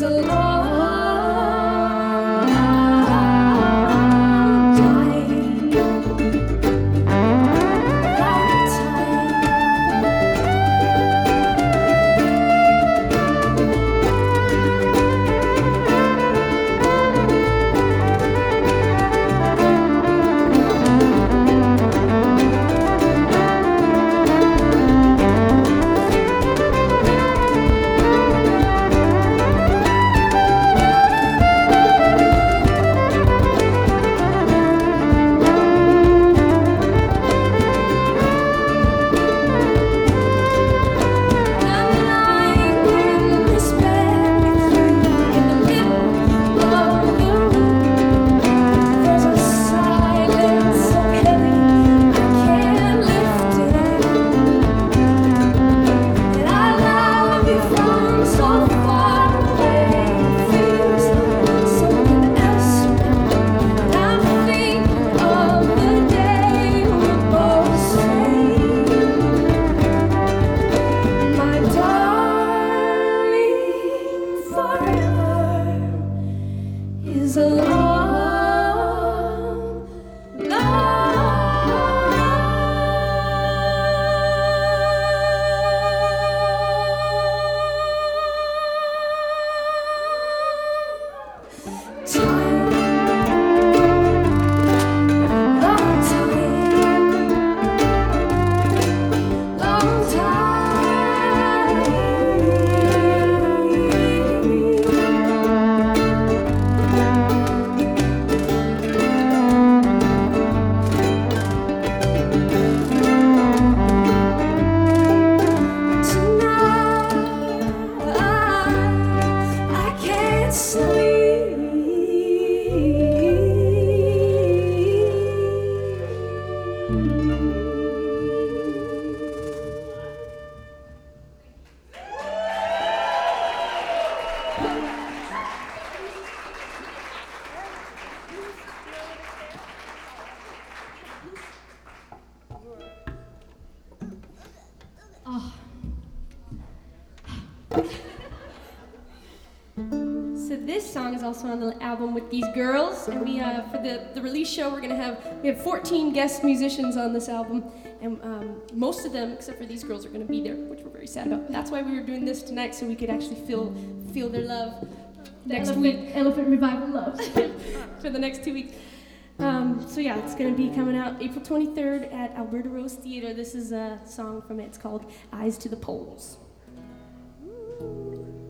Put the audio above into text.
a long is a long, So this song is also on the album with these girls, and we for the release show we have 14 guest musicians on this album, and most of them except for these girls are going to be there, which we're very sad about. That's why we were doing this tonight, so we could actually feel their love next week. Elephant Revival love for the next 2 weeks. So yeah, it's going to be coming out April 23rd at Alberta Rose Theatre. This is a song from it. It's called Eyes to the Poles. Ooh.